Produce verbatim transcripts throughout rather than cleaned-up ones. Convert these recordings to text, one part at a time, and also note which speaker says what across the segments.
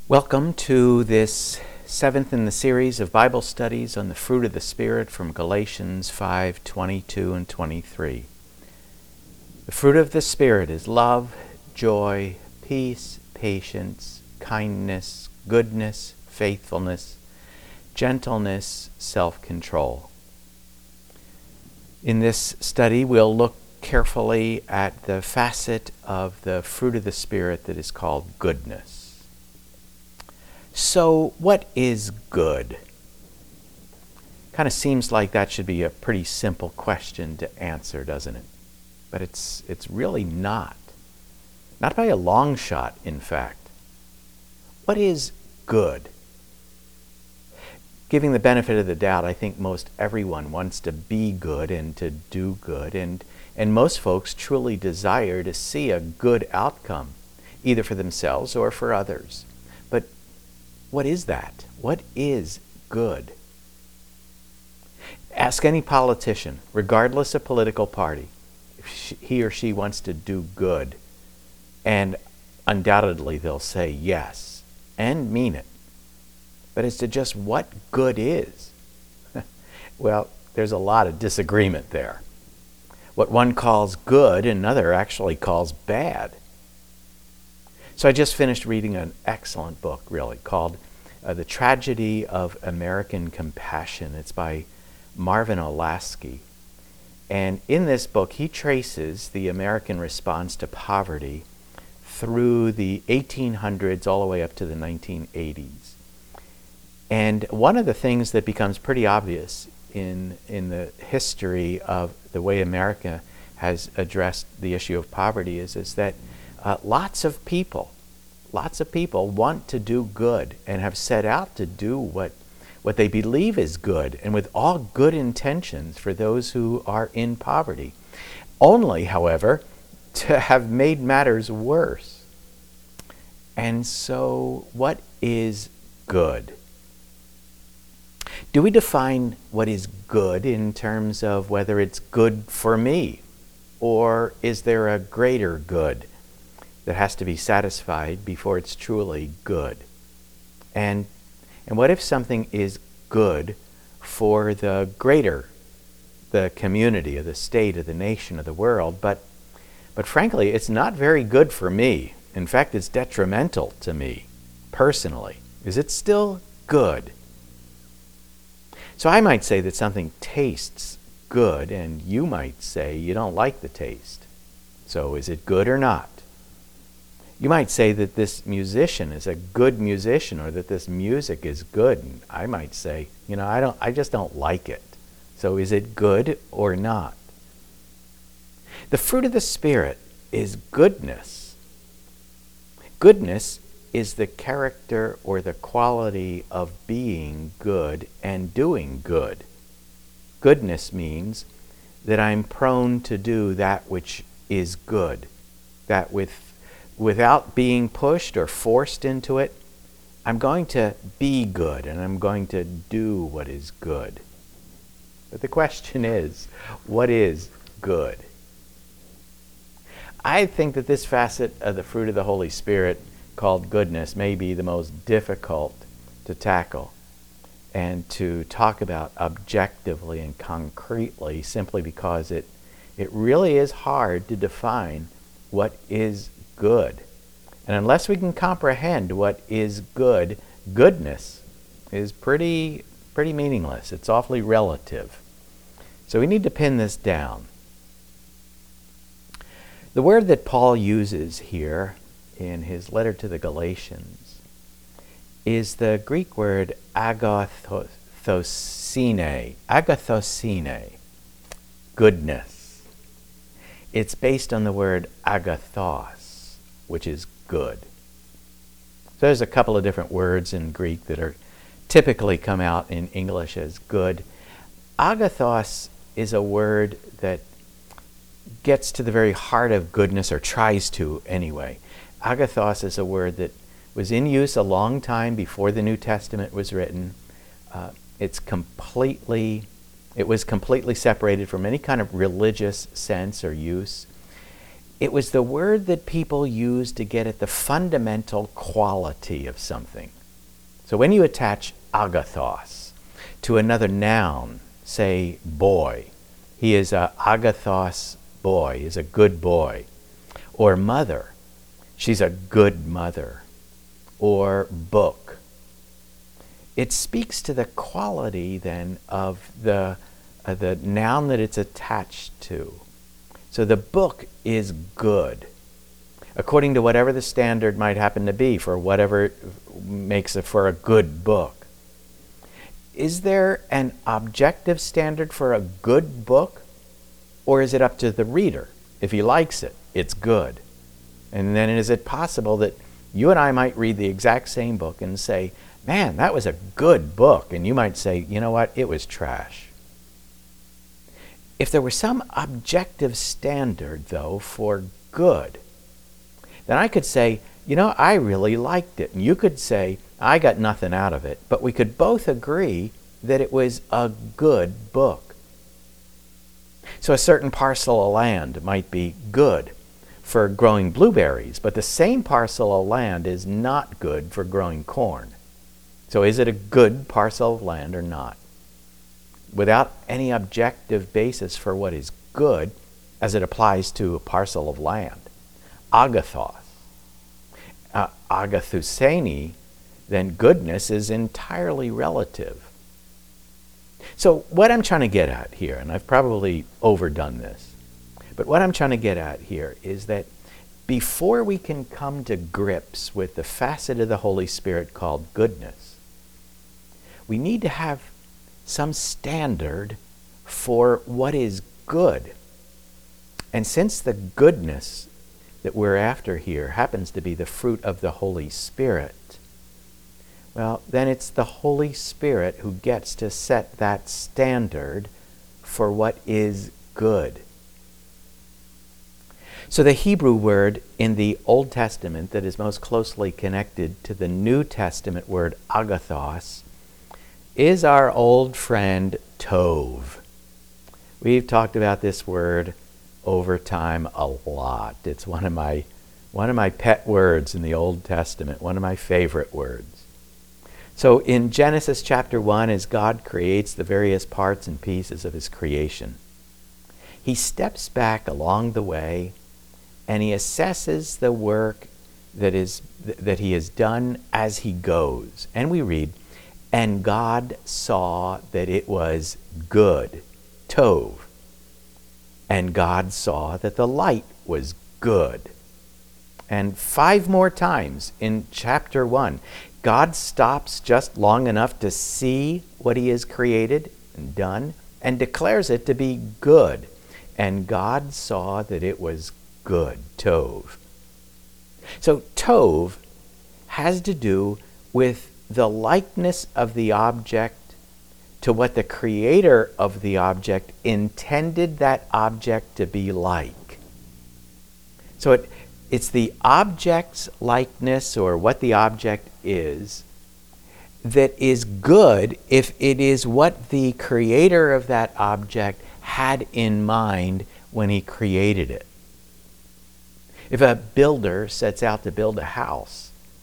Speaker 1: Welcome to this seventh in the series of Bible studies on the fruit of the Spirit from Galatians five twenty-two and twenty-three. The fruit of the Spirit is love, joy, peace, patience, kindness, goodness, faithfulness, gentleness, self-control. In this study, we'll look carefully at the facet of the fruit of the Spirit that is called goodness. So, what is good? Kind of seems like that should be a pretty simple question to answer, doesn't it? But it's it's really not. Not by a long shot, in fact. What is good? Giving the benefit of the doubt, I think most everyone wants to be good and to do good, and, and most folks truly desire to see a good outcome, either for themselves or for others. But what is that? What is good? Ask any politician, regardless of political party, if she, he or she wants to do good, and undoubtedly they'll say yes, and mean it. But as to just what good is, well, there's a lot of disagreement there. What one calls good, another actually calls bad. So I just finished reading an excellent book, really, called uh, The Tragedy of American Compassion. It's by Marvin Olasky. And in this book, he traces the American response to poverty through the eighteen hundreds all the way up to the nineteen eighties. And one of the things that becomes pretty obvious in, in the history of the way America has addressed the issue of poverty is, is that Uh, lots of people, lots of people want to do good and have set out to do what, what they believe is good and with all good intentions for those who are in poverty. Only, however, to have made matters worse. And so, what is good? Do we define what is good in terms of whether it's good for me, or is there a greater good that has to be satisfied before it's truly good? And and what if something is good for the greater, the community, of the state, of the nation, of the world, but but frankly, it's not very good for me. In fact, it's detrimental to me personally. Is it still good? So I might say that something tastes good, and you might say you don't like the taste. So is it good or not? You might say that this musician is a good musician, or that this music is good. And I might say, you know, I don't I just don't like it. So is it good or not? The fruit of the Spirit is goodness. Goodness is the character or the quality of being good and doing good. Goodness means that I'm prone to do that which is good, that with without being pushed or forced into it, I'm going to be good and I'm going to do what is good. But the question is, what is good? I think that this facet of the fruit of the Holy Spirit, called goodness, may be the most difficult to tackle and to talk about objectively and concretely, simply because it, it really is hard to define what is good. And unless we can comprehend what is good, goodness is pretty pretty meaningless. It's awfully relative. So we need to pin this down. The word that Paul uses here in his letter to the Galatians is the Greek word agathosine. Agathosine. Goodness. It's based on the word agathos, which is good. So there's a couple of different words in Greek that are typically come out in English as good. Agathos is a word that gets to the very heart of goodness, or tries to anyway. Agathos is a word that was in use a long time before the New Testament was written. Uh, it's completely, it was completely separated from any kind of religious sense or use. It was the word that people used to get at the fundamental quality of something. So when you attach agathos to another noun, say boy, he is a agathos boy, is a good boy. Or mother, she's a good mother. Or book. It speaks to the quality then of the, uh, the noun that it's attached to. So the book is good, according to whatever the standard might happen to be for whatever makes it for a good book. Is there an objective standard for a good book, or is it up to the reader? If he likes it, it's good. And then is it possible that you and I might read the exact same book and say, man, that was a good book, and you might say, you know what, it was trash. If there were some objective standard, though, for good, then I could say, you know, I really liked it. And you could say, I got nothing out of it. But we could both agree that it was a good book. So a certain parcel of land might be good for growing blueberries, but the same parcel of land is not good for growing corn. So is it a good parcel of land or not? Without any objective basis for what is good as it applies to a parcel of land. Agathos. Uh, agathuseni, then goodness is entirely relative. So what I'm trying to get at here, and I've probably overdone this, but what I'm trying to get at here is that before we can come to grips with the facet of the Holy Spirit called goodness, we need to have some standard for what is good. And since the goodness that we're after here happens to be the fruit of the Holy Spirit, well, then it's the Holy Spirit who gets to set that standard for what is good. So the Hebrew word in the Old Testament that is most closely connected to the New Testament word agathos is our old friend tov. We've talked about this word over time a lot. It's one of my one of my pet words in the Old Testament, one of my favorite words. So in Genesis chapter one, as God creates the various parts and pieces of his creation, he steps back along the way and he assesses the work that is that he has done as he goes. And we read, and God saw that it was good, tov. And God saw that the light was good. And five more times in chapter one, God stops just long enough to see what he has created and done and declares it to be good. And God saw that it was good, tov. So tov has to do with the likeness of the object to what the creator of the object intended that object to be like. So it, it's the object's likeness, or what the object is, that is good if it is what the creator of that object had in mind when he created it. If a builder sets out to build a house,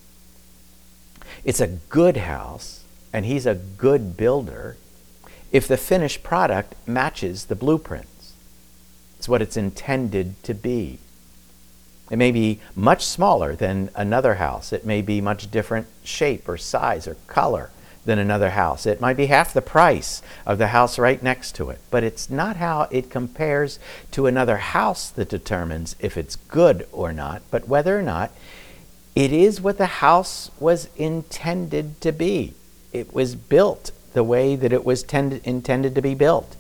Speaker 1: it's a good house, and he's a good builder if the finished product matches the blueprints. It's what it's intended to be. It may be much smaller than another house. It may be much different shape or size or color than another house. It might be half the price of the house right next to it. But it's not how it compares to another house that determines if it's good or not, but whether or not it is what the house was intended to be. It was built the way that it was tend- intended to be built.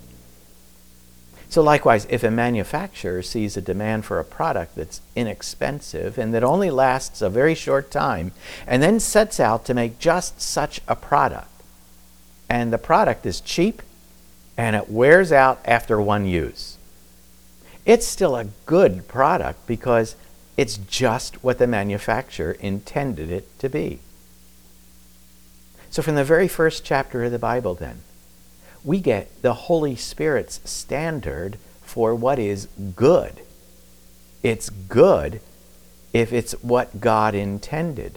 Speaker 1: So likewise, if a manufacturer sees a demand for a product that's inexpensive and that only lasts a very short time, and then sets out to make just such a product, and the product is cheap and it wears out after one use, it's still a good product because it's just what the manufacturer intended it to be. So from the very first chapter of the Bible then, we get the Holy Spirit's standard for what is good. It's good if it's what God intended.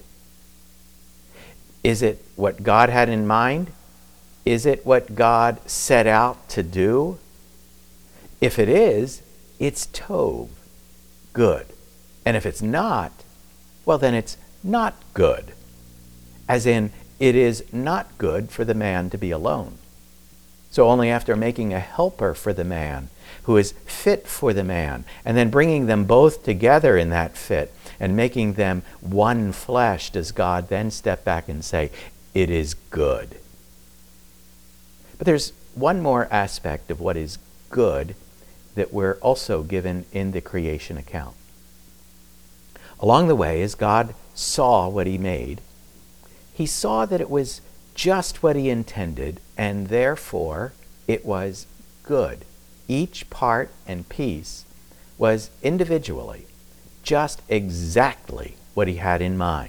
Speaker 1: Is it what God had in mind? Is it what God set out to do? If it is, it's tov, good. And if it's not, well, then it's not good. As in, it is not good for the man to be alone. So only after making a helper for the man who is fit for the man, and then bringing them both together in that fit and making them one flesh, does God then step back and say, it is good. But there's one more aspect of what is good that we're also given in the creation account. Along the way, as God saw what he made, he saw that it was just what he intended, and therefore it was good. Each part and piece was individually just exactly what he had in mind.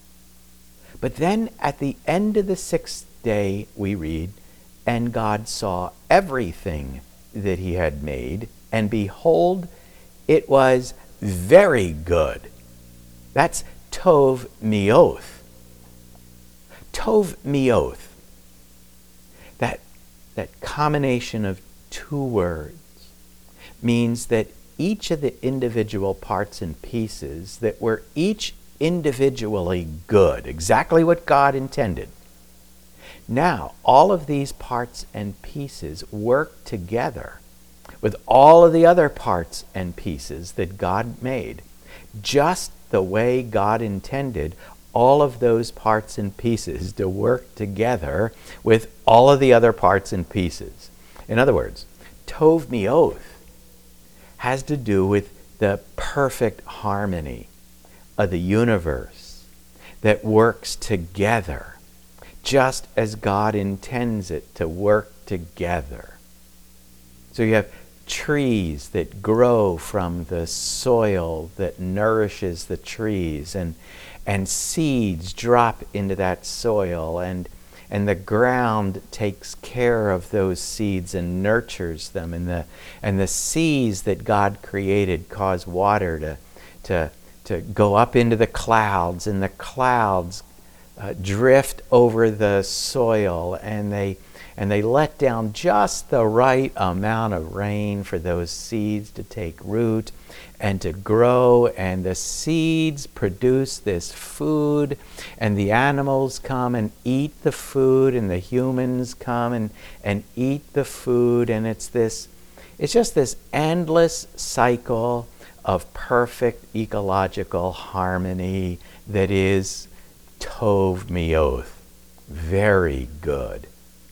Speaker 1: But then at the end of the sixth day, we read, and God saw everything that he had made, and behold, it was very good. That's tov mioth. Tov mioth. That, that combination of two words means that each of the individual parts and pieces that were each individually good, exactly what God intended. Now, all of these parts and pieces work together with all of the other parts and pieces that God made, just the way God intended all of those parts and pieces to work together with all of the other parts and pieces. In other words, tov mioth has to do with the perfect harmony of the universe that works together just as God intends it to work together. So you have trees that grow from the soil that nourishes the trees, and and seeds drop into that soil, and and the ground takes care of those seeds and nurtures them, and the and the seas that God created cause water to to to go up into the clouds, and the clouds uh, drift over the soil, and they and they let down just the right amount of rain for those seeds to take root and to grow, and the seeds produce this food, and the animals come and eat the food, and the humans come and, and eat the food, and it's this, it's just this endless cycle of perfect ecological harmony that is tov mioth, very good.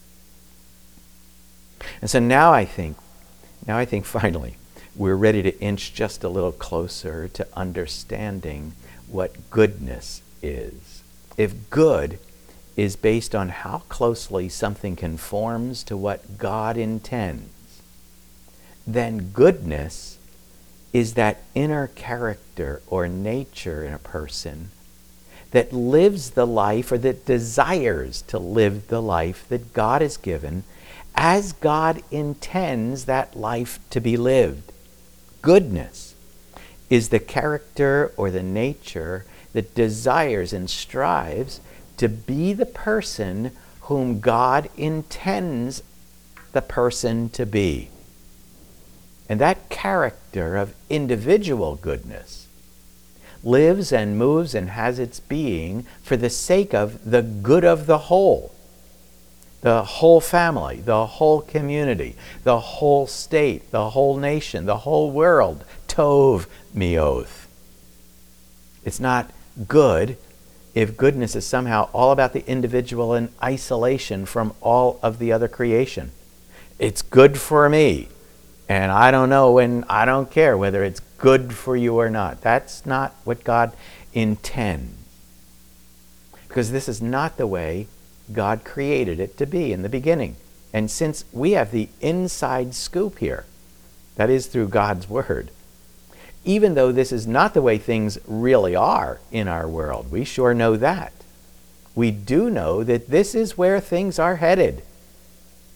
Speaker 1: And so now I think, now I think finally, we're ready to inch just a little closer to understanding what goodness is. If good is based on how closely something conforms to what God intends, then goodness is that inner character or nature in a person that lives the life, or that desires to live the life that God has given as God intends that life to be lived. Goodness is the character or the nature that desires and strives to be the person whom God intends the person to be. And that character of individual goodness lives and moves and has its being for the sake of the good of the whole. The whole family, the whole community, the whole state, the whole nation, the whole world. Tov mioth. It's not good if goodness is somehow all about the individual in isolation from all of the other creation. It's good for me, and I don't know, and I don't care whether it's good for you or not. That's not what God intends. Because this is not the way God created it to be in the beginning. And since we have the inside scoop here, that is through God's Word, even though this is not the way things really are in our world, we sure know that. We do know that this is where things are headed.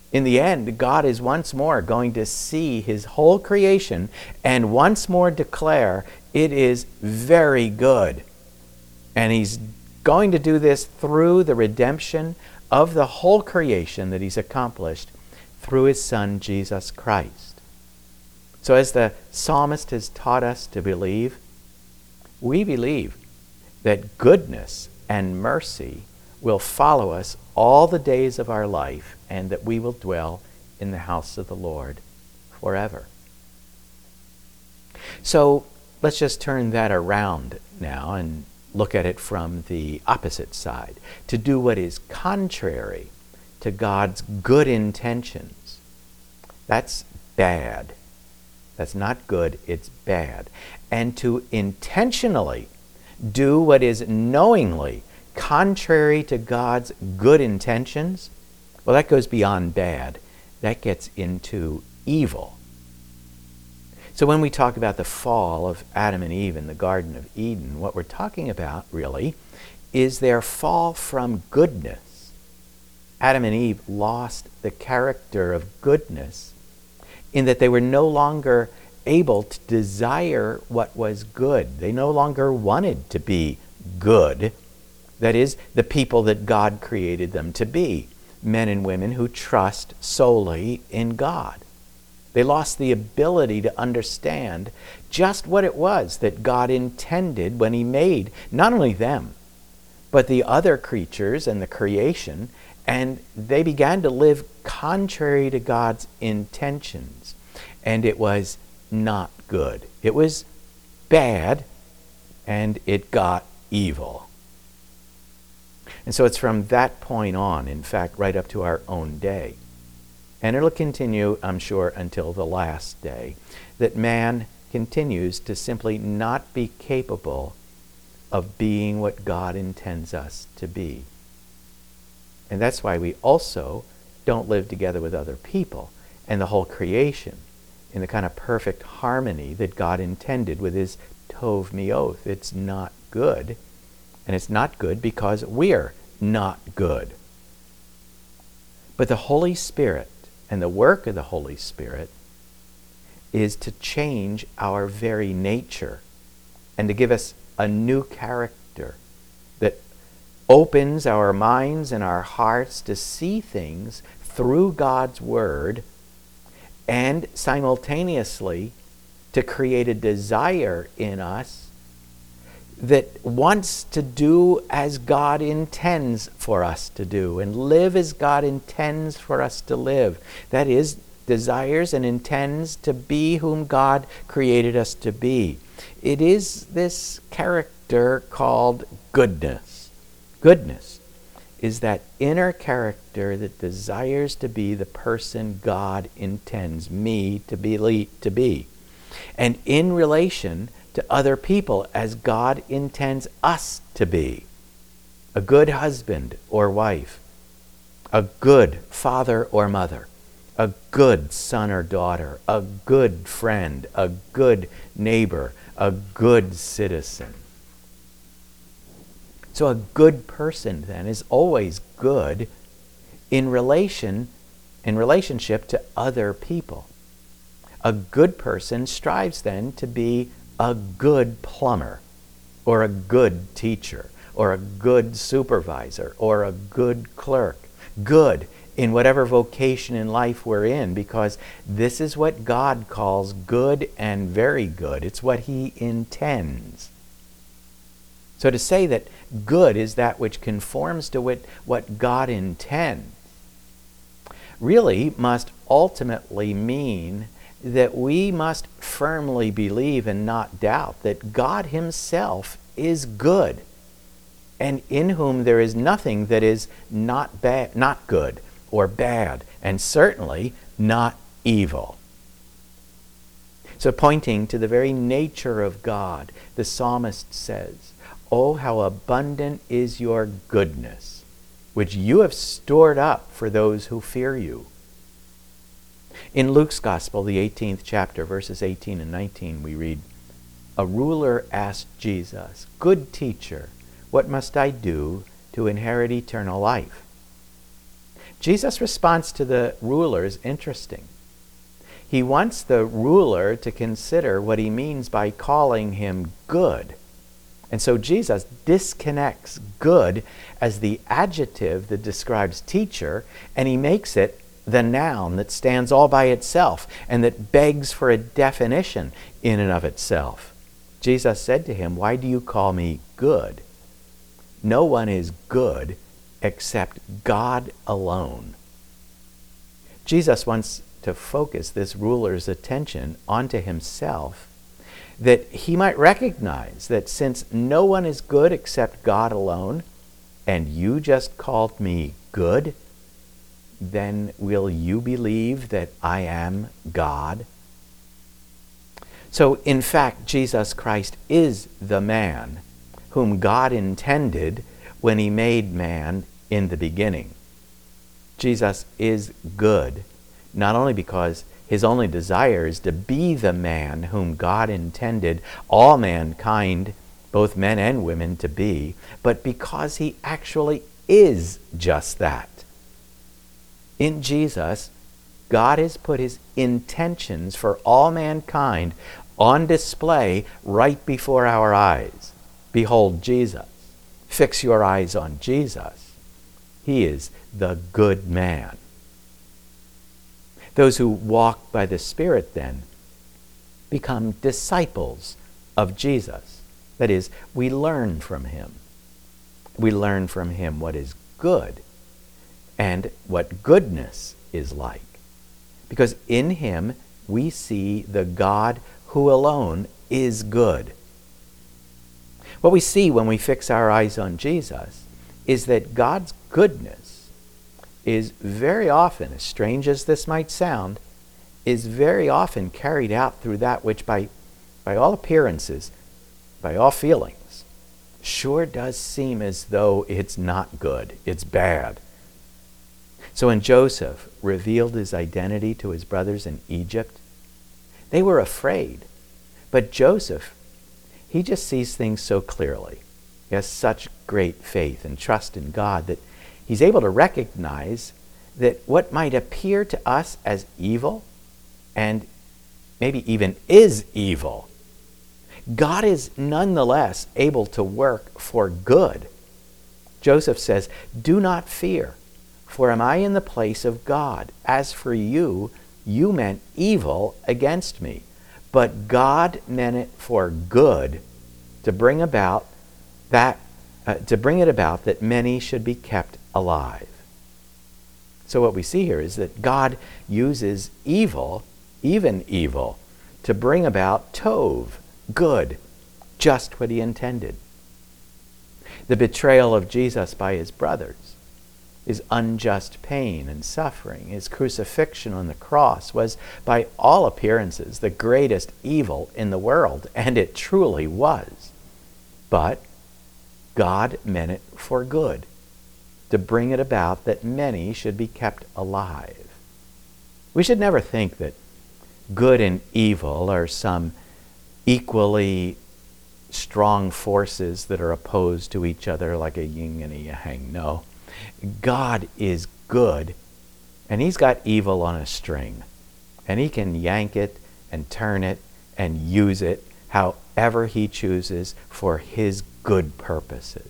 Speaker 1: In the end, God is once more going to see his whole creation and once more declare it is very good. And he's going to do this through the redemption of the whole creation that he's accomplished through his Son, Jesus Christ. So as the psalmist has taught us to believe, we believe that goodness and mercy will follow us all the days of our life, and that we will dwell in the house of the Lord forever. So let's just turn that around now and look at it from the opposite side. To do what is contrary to God's good intentions, that's bad. That's not good, it's bad. And to intentionally do what is knowingly contrary to God's good intentions, well, that goes beyond bad. That gets into evil. So when we talk about the fall of Adam and Eve in the Garden of Eden, what we're talking about, really, is their fall from goodness. Adam and Eve lost the character of goodness in that they were no longer able to desire what was good. They no longer wanted to be good. That is, the people that God created them to be, men and women who trust solely in God. They lost the ability to understand just what it was that God intended when he made not only them, but the other creatures and the creation, and they began to live contrary to God's intentions. And it was not good. It was bad, and it got evil. And so it's from that point on, in fact, right up to our own day, and it'll continue, I'm sure, until the last day, that man continues to simply not be capable of being what God intends us to be. And that's why we also don't live together with other people and the whole creation in the kind of perfect harmony that God intended with his Tov Mioth. It's not good. And it's not good because we're not good. But the Holy Spirit and the work of the Holy Spirit is to change our very nature and to give us a new character that opens our minds and our hearts to see things through God's Word, and simultaneously to create a desire in us that wants to do as God intends for us to do and live as God intends for us to live. That is, desires and intends to be whom God created us to be. It is this character called goodness. Goodness is that inner character that desires to be the person God intends me to be, to be. And in relation to other people as God intends us to be. A good husband or wife, a good father or mother, a good son or daughter, a good friend, a good neighbor, a good citizen. So a good person then is always good in relation, in relationship to other people. A good person strives then to be a good plumber, or a good teacher, or a good supervisor, or a good clerk. Good in whatever vocation in life we're in, because this is what God calls good and very good. It's what he intends. So to say that good is that which conforms to what, what God intends really must ultimately mean that we must firmly believe and not doubt that God himself is good, and in whom there is nothing that is not bad, not good or bad, and certainly not evil. So pointing to the very nature of God, the psalmist says, "Oh, how abundant is your goodness, which you have stored up for those who fear you." In Luke's Gospel, the eighteenth chapter, verses eighteen and nineteen, we read, "A ruler asked Jesus, 'Good teacher, what must I do to inherit eternal life?' Jesus' response to the ruler is interesting. He wants the ruler to consider what he means by calling him good. And so Jesus disconnects good as the adjective that describes teacher, and he makes it the noun that stands all by itself and that begs for a definition in and of itself. Jesus said to him, "Why do you call me good? No one is good except God alone." Jesus wants to focus this ruler's attention onto himself, that he might recognize that since no one is good except God alone, and you just called me good, then will you believe that I am God? So, in fact, Jesus Christ is the man whom God intended when he made man in the beginning. Jesus is good, not only because his only desire is to be the man whom God intended all mankind, both men and women, to be, but because he actually is just that. In Jesus, God has put his intentions for all mankind on display right before our eyes. Behold Jesus. Fix your eyes on Jesus. He is the good man. Those who walk by the Spirit then become disciples of Jesus. That is, we learn from him. We learn from him what is good and what goodness is like. Because in him we see the God who alone is good. What we see when we fix our eyes on Jesus is that God's goodness is very often, as strange as this might sound, is very often carried out through that which by, by all appearances, by all feelings, sure does seem as though it's not good, it's bad. So when Joseph revealed his identity to his brothers in Egypt, they were afraid. But Joseph, he just sees things so clearly. He has such great faith and trust in God that he's able to recognize that what might appear to us as evil, and maybe even is evil, God is nonetheless able to work for good. Joseph says, "Do not fear, for am I in the place of God? As for you, you meant evil against me, but God meant it for good, to bring about that, uh, to bring it about that many should be kept alive." So what we see here is that God uses evil, even evil, to bring about tov, good, just what he intended. The betrayal of Jesus by his brothers, his unjust pain and suffering, his crucifixion on the cross was, by all appearances, the greatest evil in the world, and it truly was. But God meant it for good, to bring it about that many should be kept alive. We should never think that good and evil are some equally strong forces that are opposed to each other like a yin and a yang. No. God is good, and he's got evil on a string, and he can yank it and turn it and use it however he chooses for his good purposes.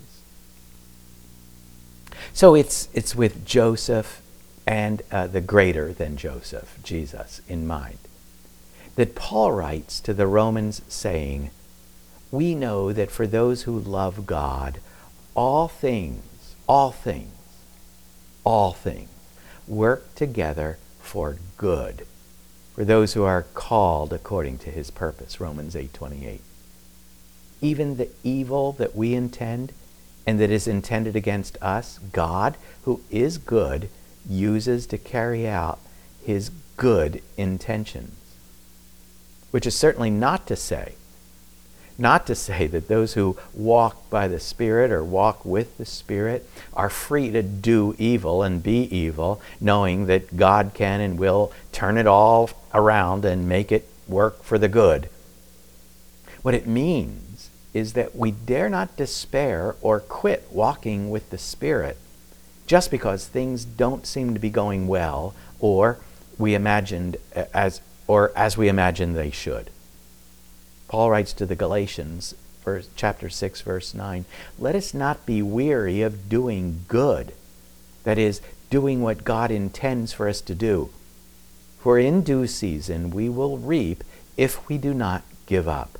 Speaker 1: So it's it's with Joseph and uh, the greater than Joseph, Jesus, in mind, that Paul writes to the Romans saying, "We know that for those who love God, all things, all things, all things work together for good, for those who are called according to his purpose," Romans eight twenty-eight. Even the evil that we intend and that is intended against us, God, who is good, uses to carry out his good intentions. Which is certainly not to say, not to say that those who walk by the Spirit or walk with the Spirit are free to do evil and be evil, knowing that God can and will turn it all around and make it work for the good. What it means is that we dare not despair or quit walking with the Spirit just because things don't seem to be going well, or we imagined as or as we imagined they should. Paul writes to the Galatians, verse, chapter six, verse nine, "Let us not be weary of doing good," that is, doing what God intends for us to do. "For in due season we will reap if we do not give up."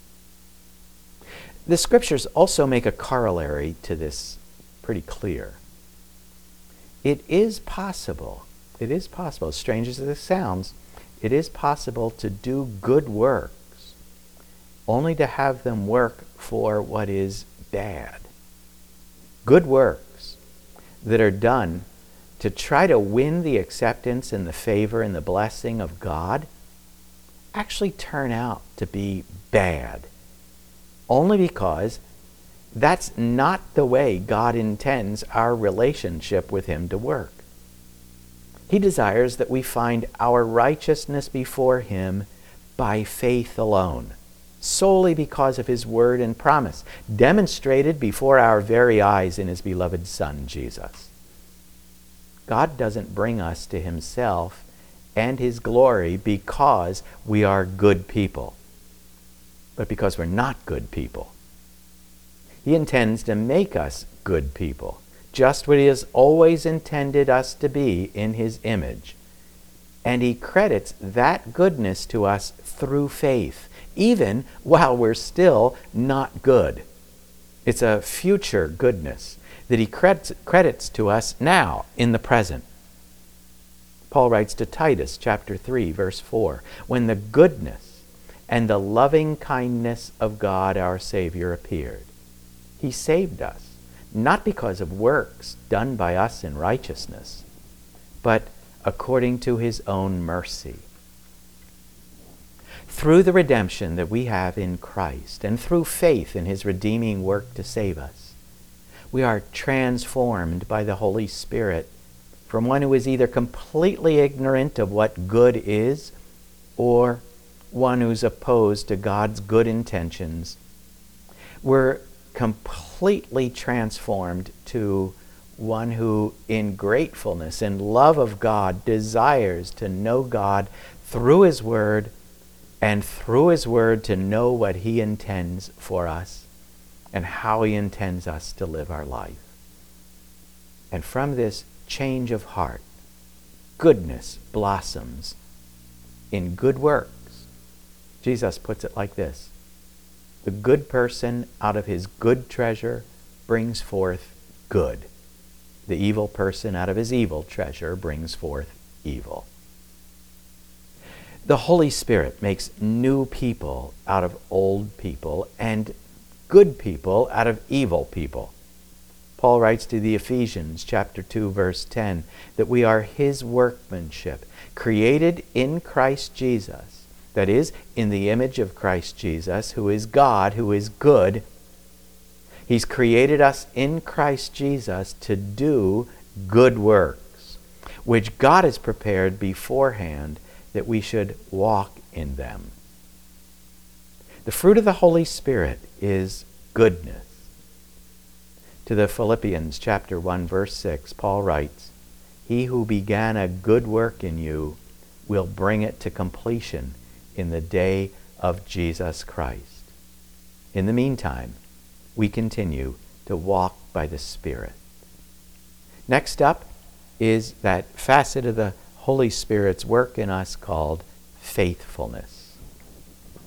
Speaker 1: The scriptures also make a corollary to this pretty clear. It is possible, it is possible, as strange as this sounds, it is possible to do good works, only to have them work for what is bad. Good works that are done to try to win the acceptance and the favor and the blessing of God actually turn out to be bad, only because that's not the way God intends our relationship with Him to work. He desires that we find our righteousness before Him by faith alone, solely because of His word and promise, demonstrated before our very eyes in His beloved Son, Jesus. God doesn't bring us to Himself and His glory because we are good people, but because we're not good people. He intends to make us good people, just what He has always intended us to be in His image. And He credits that goodness to us through faith, even while we're still not good. It's a future goodness that He credits, credits to us now in the present. Paul writes to Titus chapter three, verse four, "When the goodness and the loving kindness of God our Savior appeared, He saved us, not because of works done by us in righteousness, but according to His own mercy." Through the redemption that we have in Christ, and through faith in His redeeming work to save us, we are transformed by the Holy Spirit from one who is either completely ignorant of what good is, or one who's opposed to God's good intentions. We're completely transformed to one who, in gratefulness and love of God, desires to know God through His Word, and through His Word to know what He intends for us and how He intends us to live our life. And from this change of heart, goodness blossoms in good works. Jesus puts it like this: "The good person out of his good treasure brings forth good. The evil person out of his evil treasure brings forth evil." The Holy Spirit makes new people out of old people, and good people out of evil people. Paul writes to the Ephesians chapter two, verse ten, that we are His workmanship, created in Christ Jesus, that is, in the image of Christ Jesus, who is God, who is good. He's created us in Christ Jesus to do good works, which God has prepared beforehand that we should walk in them. The fruit of the Holy Spirit is goodness. To the Philippians chapter one, verse six, Paul writes, "He who began a good work in you will bring it to completion in the day of Jesus Christ." In the meantime, we continue to walk by the Spirit. Next up is that facet of the Holy Spirit's work in us called faithfulness.